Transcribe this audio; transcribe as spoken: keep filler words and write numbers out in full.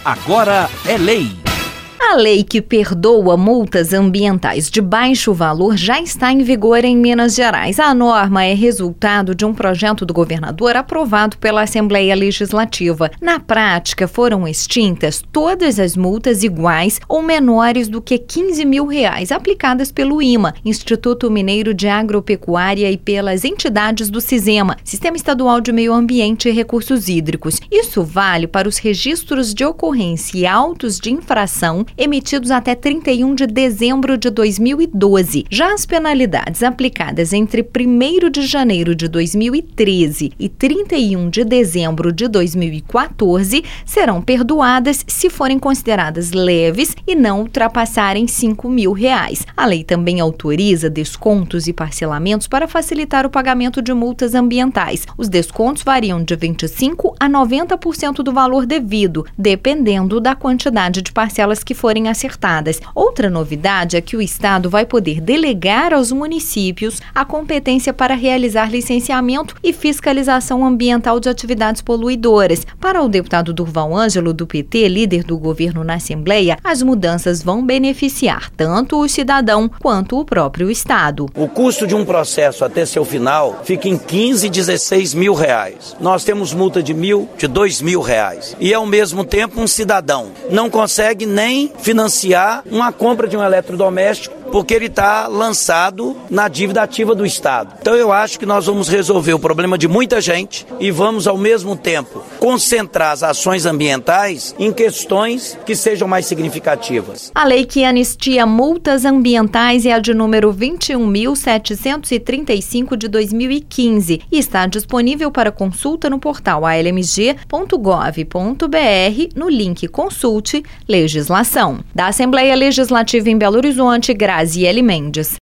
Agora é lei. A lei que perdoa multas ambientais de baixo valor já está em vigor em Minas Gerais. A norma é resultado de um projeto do governador aprovado pela Assembleia Legislativa. Na prática, foram extintas todas as multas iguais ou menores do que quinze mil reais aplicadas pelo I M A, Instituto Mineiro de Agropecuária, e pelas entidades do SISEMA, Sistema Estadual de Meio Ambiente e Recursos Hídricos. Isso vale para os registros de ocorrência e autos de infração emitidos até trinta e um de dezembro de dois mil e doze. Já as penalidades aplicadas entre primeiro de janeiro de dois mil e treze e trinta e um de dezembro de dois mil e quatorze serão perdoadas se forem consideradas leves e não ultrapassarem cinco mil reais. A lei também autoriza descontos e parcelamentos para facilitar o pagamento de multas ambientais. Os descontos variam de vinte e cinco por cento a noventa por cento do valor devido, dependendo da quantidade de parcelas que forem acertadas. Outra novidade é que o Estado vai poder delegar aos municípios a competência para realizar licenciamento e fiscalização ambiental de atividades poluidoras. Para o deputado Durval Ângelo, do P T, líder do governo na Assembleia, as mudanças vão beneficiar tanto o cidadão quanto o próprio Estado. O custo de um processo até seu final fica em quinze, dezesseis mil reais. Nós temos multa de mil, de dois mil reais. E ao mesmo tempo um cidadão não consegue nem financiar uma compra de um eletrodoméstico porque ele está lançado na dívida ativa do Estado. Então eu acho que nós vamos resolver o problema de muita gente e vamos ao mesmo tempo concentrar as ações ambientais em questões que sejam mais significativas. A lei que anistia multas ambientais é a de número vinte e um mil setecentos e trinta e cinco de dois mil e quinze e está disponível para consulta no portal a l m g ponto gov ponto b r no link Consulte Legislação. Da Assembleia Legislativa em Belo Horizonte, Graziele Mendes.